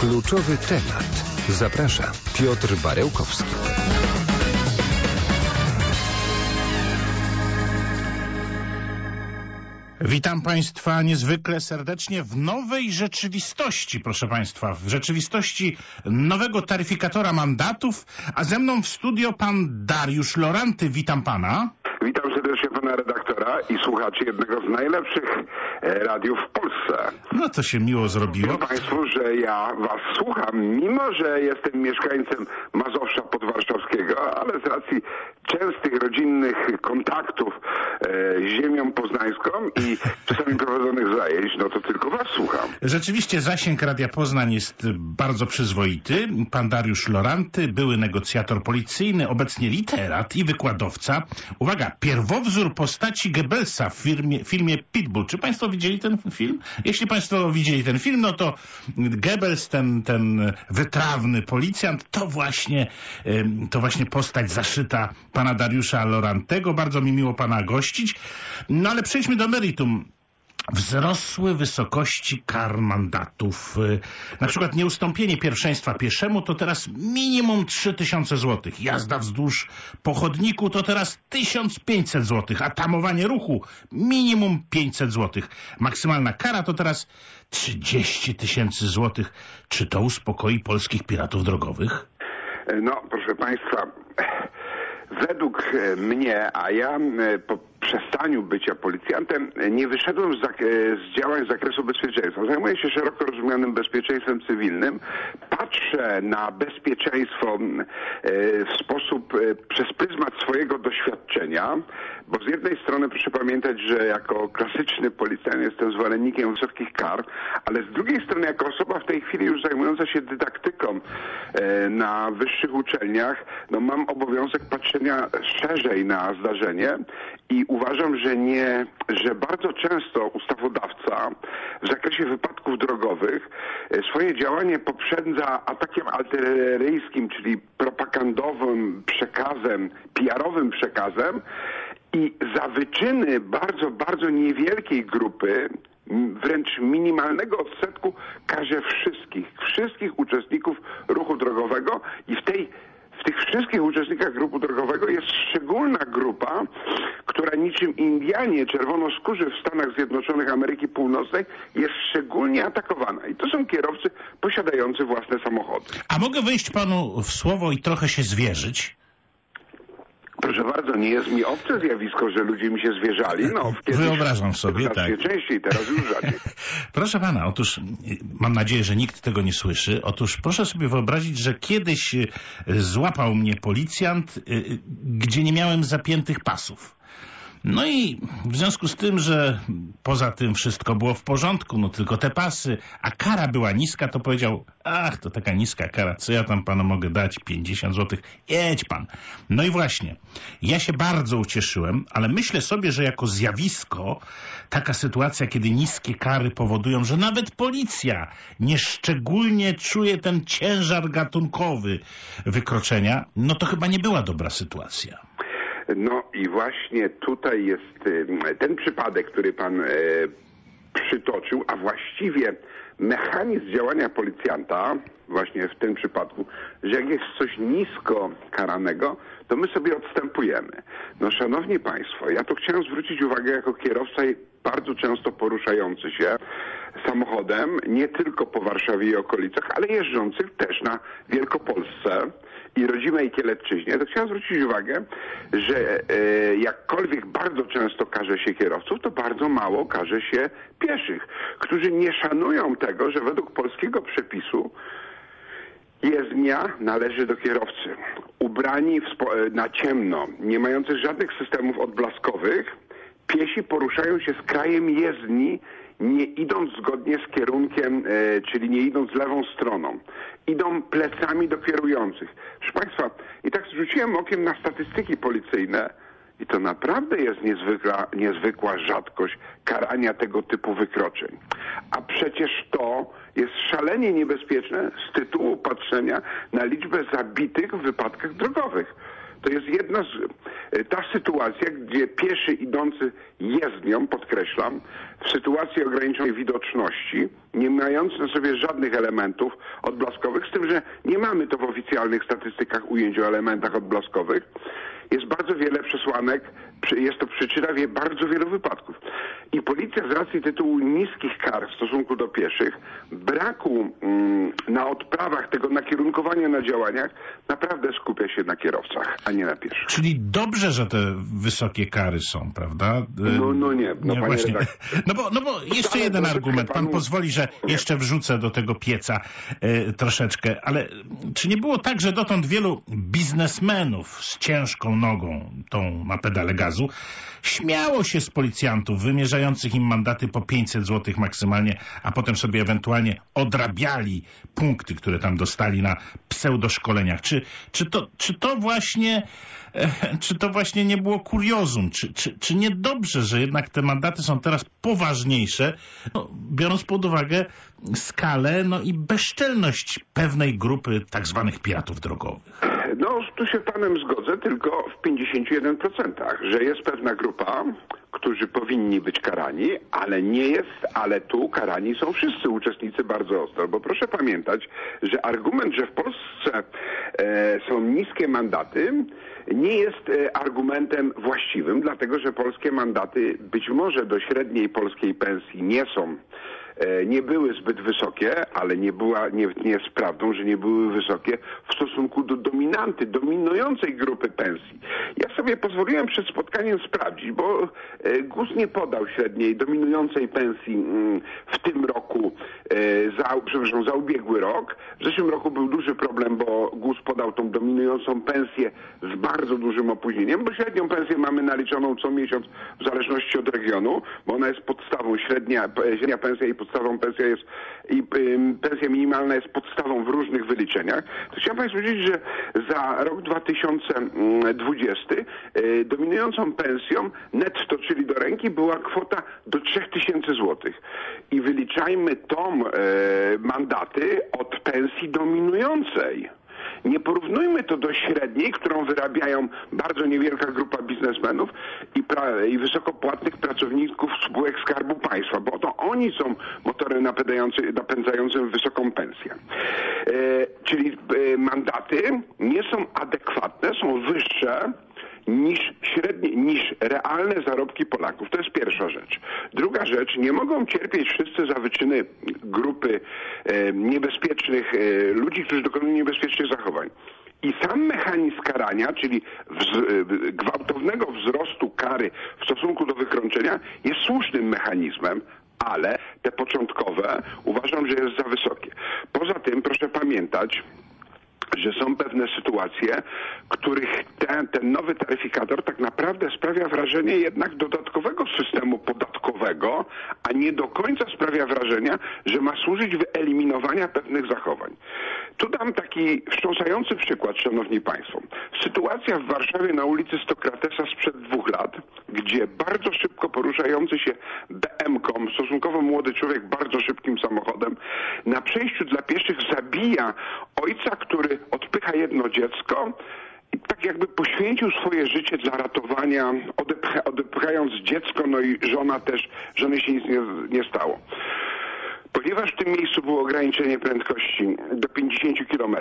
Kluczowy temat. Zaprasza Piotr Barełkowski. Witam Państwa niezwykle serdecznie w nowej rzeczywistości, proszę Państwa, w rzeczywistości nowego taryfikatora mandatów, a ze mną w studio pan Dariusz Loranty. Witam Pana. Witam serdecznie pana redaktora i słuchaczy jednego z najlepszych radiów w Polsce. No to się miło zrobiło. Powiem Państwu, że ja was słucham, mimo że jestem mieszkańcem Mazowsza podwarszawskiego, ale z racji częstych rodzinnych kontaktów z ziemią poznańską i czasami prowadzonych zajęć, no to tylko was słucham. Rzeczywiście zasięg Radia Poznań jest bardzo przyzwoity. Pan Dariusz Loranty, były negocjator policyjny, obecnie literat i wykładowca. Uwaga, pierwowzór postaci Goebbelsa w filmie Pitbull. Czy Państwo widzieli ten film? Jeśli Państwo widzieli ten film, no to Goebbels, ten wytrawny policjant, to właśnie postać zaszyta pana Dariusza Lorantego. Bardzo mi miło pana gościć. No ale przejdźmy do meritum. Wzrosły wysokości kar mandatów. Na przykład nieustąpienie pierwszeństwa pieszemu to teraz minimum 3000 zł. Jazda wzdłuż po chodniku to teraz 1500 zł. A tamowanie ruchu minimum 500 zł. Maksymalna kara to teraz 30 000 zł. Czy to uspokoi polskich piratów drogowych? No, proszę Państwa, według mnie, a ja po przestaniu bycia policjantem nie wyszedłem z działań z zakresu bezpieczeństwa. Zajmuję się szeroko rozumianym bezpieczeństwem cywilnym. Patrzę na bezpieczeństwo w sposób przez pryzmat swojego doświadczenia, bo z jednej strony proszę pamiętać, że jako klasyczny policjant jestem zwolennikiem wysokich kar, ale z drugiej strony jako osoba w tej chwili już zajmująca się dydaktyką na wyższych uczelniach, no mam obowiązek patrzenia szerzej na zdarzenie i uważam, że bardzo często ustawodawca w zakresie wypadków drogowych swoje działanie poprzedza atakiem artyleryjskim, czyli propagandowym przekazem, PR-owym przekazem i za wyczyny bardzo, bardzo niewielkiej grupy, wręcz minimalnego odsetku karze wszystkich uczestników ruchu drogowego i w tych wszystkich uczestnikach ruchu drogowego jest szczególna grupa, która niczym Indianie czerwonoskórzy w Stanach Zjednoczonych Ameryki Północnej jest szczególnie atakowana. I to są kierowcy posiadający własne samochody. A mogę wejść panu w słowo i trochę się zwierzyć? Proszę bardzo, nie jest mi obce zjawisko, że ludzie mi się zwierzali. No, wyobrażam sobie, tak. Częściej, teraz już rzadziej. Proszę pana, otóż mam nadzieję, że nikt tego nie słyszy. Otóż proszę sobie wyobrazić, że kiedyś złapał mnie policjant, gdzie nie miałem zapiętych pasów. No i w związku z tym, że poza tym wszystko było w porządku, no tylko te pasy, a kara była niska, to powiedział, ach, to taka niska kara, co ja tam panu mogę dać, 50 zł, jedź pan. No i właśnie, ja się bardzo ucieszyłem, ale myślę sobie, że jako zjawisko taka sytuacja, kiedy niskie kary powodują, że nawet policja nieszczególnie czuje ten ciężar gatunkowy wykroczenia, no to chyba nie była dobra sytuacja. No i właśnie tutaj jest ten przypadek, który pan przytoczył, a właściwie mechanizm działania policjanta, właśnie w tym przypadku, że jak jest coś nisko karanego, to my sobie odstępujemy. No szanowni państwo, ja to chciałem zwrócić uwagę jako kierowca bardzo często poruszający się samochodem, nie tylko po Warszawie i okolicach, ale jeżdżących też na Wielkopolsce i rodzimej Kielecczyźnie, to chciałem zwrócić uwagę, że jakkolwiek bardzo często karze się kierowców, to bardzo mało karze się pieszych, którzy nie szanują tego, że według polskiego przepisu jezdnia należy do kierowcy. Ubrani na ciemno, nie mających żadnych systemów odblaskowych, piesi poruszają się z krajem jezdni, nie idąc zgodnie z kierunkiem, czyli nie idąc lewą stroną. Idą plecami do kierujących. Proszę Państwa, i tak rzuciłem okiem na statystyki policyjne i to naprawdę jest niezwykła rzadkość karania tego typu wykroczeń. A przecież to jest szalenie niebezpieczne z tytułu patrzenia na liczbę zabitych w wypadkach drogowych. To jest ta sytuacja, gdzie pieszy idący jezdnią, podkreślam, w sytuacji ograniczonej widoczności, nie mając na sobie żadnych elementów odblaskowych, z tym, że nie mamy to w oficjalnych statystykach ujęć o elementach odblaskowych. Jest bardzo wiele przesłanek, jest to przyczyna bardzo wielu wypadków. I policja z racji tytułu niskich kar w stosunku do pieszych, braku na odprawach tego nakierunkowania na działaniach, naprawdę skupia się na kierowcach, a nie na pieszych. Czyli dobrze, że te wysokie kary są, prawda? Nie, właśnie. No bo jeszcze jeden argument. Pan pozwoli, że jeszcze wrzucę do tego pieca troszeczkę, ale czy nie było tak, że dotąd wielu biznesmenów z ciężką nogą, tą na pedale gazu, śmiało się z policjantów wymierzających im mandaty po 500 zł maksymalnie, a potem sobie ewentualnie odrabiali punkty, które tam dostali na pseudoszkoleniach. Czy to właśnie nie było kuriozum? Czy nie dobrze, że jednak te mandaty są teraz poważniejsze, biorąc pod uwagę skalę i bezczelność pewnej grupy tak zwanych piratów drogowych? Tu się panem zgodzę, tylko w 51%, że jest pewna grupa, którzy powinni być karani, ale tu karani są wszyscy uczestnicy bardzo ostro, bo proszę pamiętać, że argument, że w Polsce są niskie mandaty, nie jest argumentem właściwym, dlatego że polskie mandaty być może do średniej polskiej pensji nie były zbyt wysokie, ale nie jest prawdą, że nie były wysokie w stosunku do dominującej grupy pensji. Ja sobie pozwoliłem przed spotkaniem sprawdzić, bo GUS nie podał średniej dominującej pensji w tym roku, za ubiegły rok. W zeszłym roku był duży problem, bo GUS podał tą dominującą pensję z bardzo dużym opóźnieniem, bo średnią pensję mamy naliczoną co miesiąc w zależności od regionu, bo ona jest podstawą, średnia pensja i podstawą pensja jest i pensja minimalna jest podstawą w różnych wyliczeniach. To chciałem Państwu powiedzieć, że za rok 2020 dominującą pensją netto, czyli do ręki, była kwota do 3000 zł. I wyliczajmy mandaty od pensji dominującej. Nie porównujmy to do średniej, którą wyrabiają bardzo niewielka grupa biznesmenów i wysokopłatnych pracowników spółek Skarbu Państwa, bo to oni są motorem napędzającym wysoką pensję. Czyli mandaty nie są adekwatne, są wyższe niż realne zarobki Polaków. To jest pierwsza rzecz. Druga rzecz, nie mogą cierpieć wszyscy za wyczyny grupy niebezpiecznych ludzi, którzy dokonują niebezpiecznych zachowań. I sam mechanizm karania, czyli gwałtownego wzrostu kary w stosunku do wykroczenia, jest słusznym mechanizmem, ale te początkowe uważam, że jest za wysokie. Poza tym proszę pamiętać, że są pewne sytuacje, których ten nowy taryfikator tak naprawdę sprawia wrażenie jednak dodatkowego systemu podatkowego, a nie do końca sprawia wrażenia, że ma służyć wyeliminowania pewnych zachowań. Tu dam taki wstrząsający przykład, szanowni państwo. Sytuacja w Warszawie na ulicy Sokratesa sprzed 2 lat, gdzie bardzo szybko poruszający się BM-ką, stosunkowo młody człowiek bardzo szybkim samochodem, na przejściu dla pieszych zabija ojca, który odpycha jedno dziecko i tak jakby poświęcił swoje życie dla ratowania, odepchając dziecko, i żony się nic nie stało. Ponieważ w tym miejscu było ograniczenie prędkości do 50 km,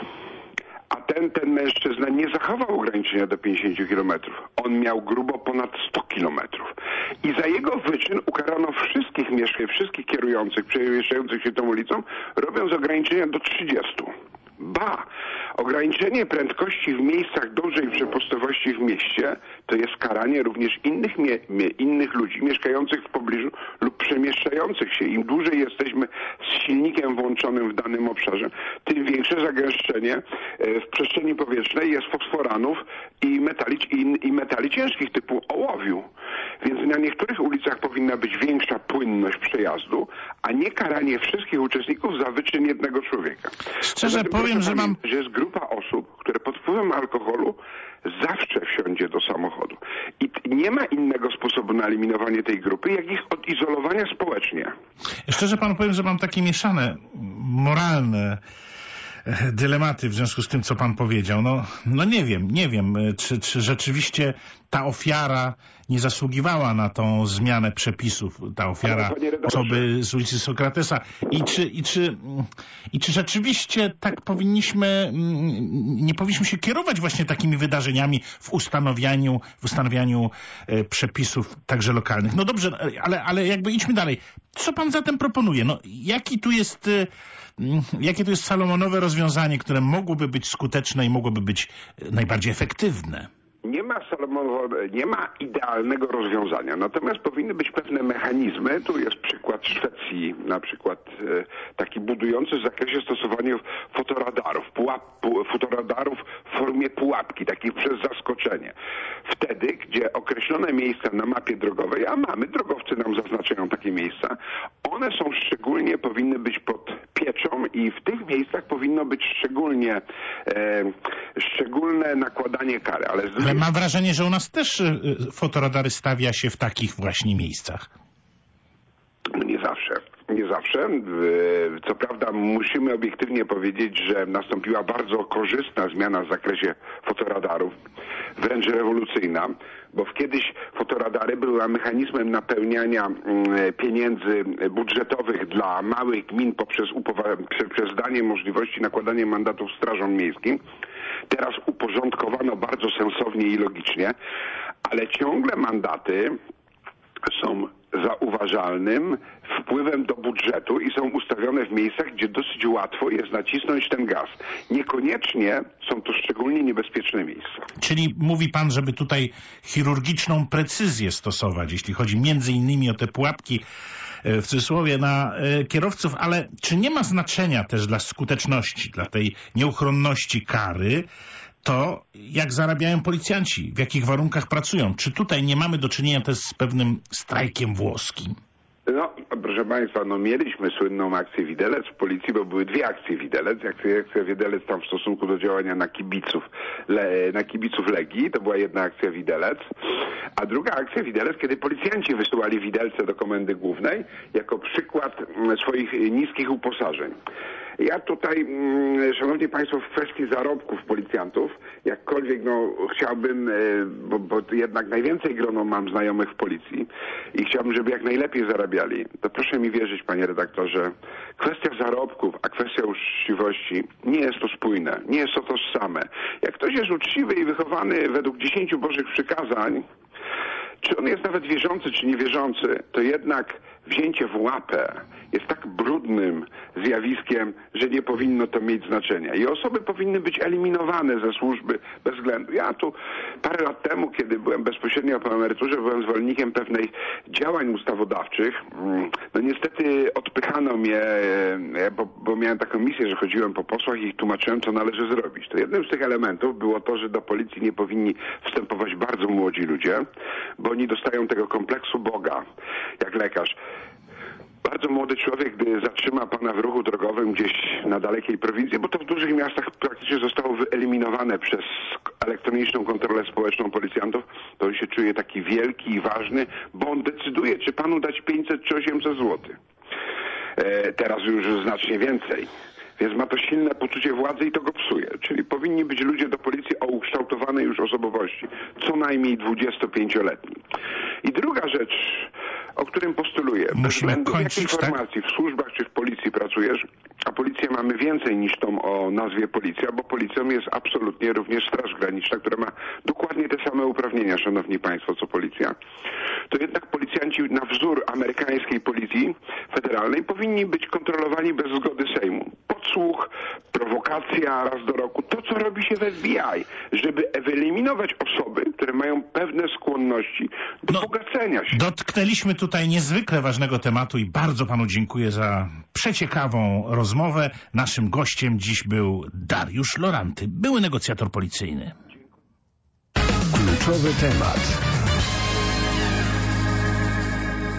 a ten mężczyzna nie zachował ograniczenia do 50 km. On miał grubo ponad 100 km. I za jego wyczyn ukarano wszystkich kierujących, przemieszczających się tą ulicą, robiąc ograniczenia do 30. Ograniczenie prędkości w miejscach dużej przepustowości w mieście to jest karanie również innych ludzi mieszkających w pobliżu lub przemieszczających się. Im dłużej jesteśmy z silnikiem włączonym w danym obszarze, tym większe zagęszczenie w przestrzeni powietrznej jest fosforanów i metali ciężkich typu ołowiu. Więc na niektórych ulicach powinna być większa płynność przejazdu, a nie karanie wszystkich uczestników za wyczyn jednego człowieka. Szczerze powiem, że jest grupa osób, które pod wpływem alkoholu zawsze wsiądzie do samochodu. I nie ma innego sposobu na eliminowanie tej grupy, jak ich odizolowania społecznie. Szczerze panu powiem, że mam takie mieszane moralne dylematy w związku z tym, co pan powiedział. No nie wiem, czy rzeczywiście ta ofiara nie zasługiwała na tą zmianę przepisów, ta ofiara osoby z ulicy Sokratesa. I czy rzeczywiście tak nie powinniśmy się kierować właśnie takimi wydarzeniami w ustanawianiu przepisów także lokalnych. No dobrze, ale jakby idźmy dalej. Co pan zatem proponuje? No, jakie tu jest salomonowe rozwiązanie, które mogłoby być skuteczne i mogłoby być najbardziej efektywne? Nie ma idealnego rozwiązania, natomiast powinny być pewne mechanizmy. Tu jest przykład Szwecji, na przykład taki budujący w zakresie stosowania fotoradarów w formie pułapki, takich przez zaskoczenie. Wtedy, gdzie określone miejsca na mapie drogowej, a drogowcy nam zaznaczają takie miejsca, one powinny być pod pieczą i w tych miejscach powinno być szczególne nakładanie kary. Ale mam wrażenie, że u nas też fotoradary stawia się w takich właśnie miejscach. Nie zawsze. Co prawda musimy obiektywnie powiedzieć, że nastąpiła bardzo korzystna zmiana w zakresie fotoradarów, wręcz rewolucyjna, bo kiedyś fotoradary były mechanizmem napełniania pieniędzy budżetowych dla małych gmin poprzez danie możliwości nakładania mandatów strażom miejskim. Teraz uporządkowano bardzo sensownie i logicznie, ale ciągle mandaty są zauważalnym wpływem do budżetu i są ustawione w miejscach, gdzie dosyć łatwo jest nacisnąć ten gaz. Niekoniecznie są to szczególnie niebezpieczne miejsca. Czyli mówi pan, żeby tutaj chirurgiczną precyzję stosować, jeśli chodzi między innymi o te pułapki w cudzysłowie na kierowców, ale czy nie ma znaczenia też dla skuteczności, dla tej nieuchronności kary, to jak zarabiają policjanci, w jakich warunkach pracują? Czy tutaj nie mamy do czynienia też z pewnym strajkiem włoskim? No, proszę państwa, mieliśmy słynną akcję Widelec w policji, bo były dwie akcje Widelec. Akcja Widelec tam w stosunku do działania na kibiców Legii, to była jedna akcja Widelec, a druga akcja Widelec, kiedy policjanci wysyłali widelce do komendy głównej jako przykład swoich niskich uposażeń. Ja tutaj, szanowni państwo, w kwestii zarobków policjantów, jakkolwiek chciałbym, bo jednak najwięcej grono mam znajomych w policji i chciałbym, żeby jak najlepiej zarabiali, to proszę mi wierzyć, panie redaktorze, kwestia zarobków, a kwestia uczciwości nie jest to spójne, nie jest to tożsame. Jak ktoś jest uczciwy i wychowany według 10 Bożych przykazań, czy on jest nawet wierzący, czy niewierzący, to jednak wzięcie w łapę jest tak brudnym zjawiskiem, że nie powinno to mieć znaczenia. I osoby powinny być eliminowane ze służby bez względu. Ja tu parę lat temu, kiedy byłem bezpośrednio po emeryturze, byłem zwolennikiem pewnych działań ustawodawczych. Niestety odpychano mnie, bo miałem taką misję, że chodziłem po posłach i tłumaczyłem, co należy zrobić. To jednym z tych elementów było to, że do policji nie powinni wstępować bardzo młodzi ludzie, bo oni dostają tego kompleksu Boga, jak lekarz. Bardzo młody człowiek, gdy zatrzyma pana w ruchu drogowym gdzieś na dalekiej prowincji, bo to w dużych miastach praktycznie zostało wyeliminowane przez elektroniczną kontrolę społeczną policjantów, to on się czuje taki wielki i ważny, bo on decyduje, czy panu dać 500 czy 800 złotych. Teraz już znacznie więcej. Więc ma to silne poczucie władzy i to go psuje. Czyli powinni być ludzie do policji o ukształtowanej już osobowości. Co najmniej 25-letni. I druga rzecz, o którym postuluję. Bez względu w jakiej formacji, w służbach czy w policji pracujesz, a policję mamy więcej niż tą o nazwie policja, bo policją jest absolutnie również Straż Graniczna, która ma dokładnie te same uprawnienia, szanowni państwo, co policja. To jednak policjanci na wzór amerykańskiej policji federalnej powinni być kontrolowani bez zgody Sejmu. Podsłuch, prowokacja raz do roku, to co robi się w FBI, żeby wyeliminować osoby, które mają pewne skłonności do bogacenia się. Dotknęliśmy tutaj niezwykle ważnego tematu i bardzo panu dziękuję za przeciekawą rozmowę. Naszym gościem dziś był Dariusz Loranty, były negocjator policyjny. Kluczowy temat.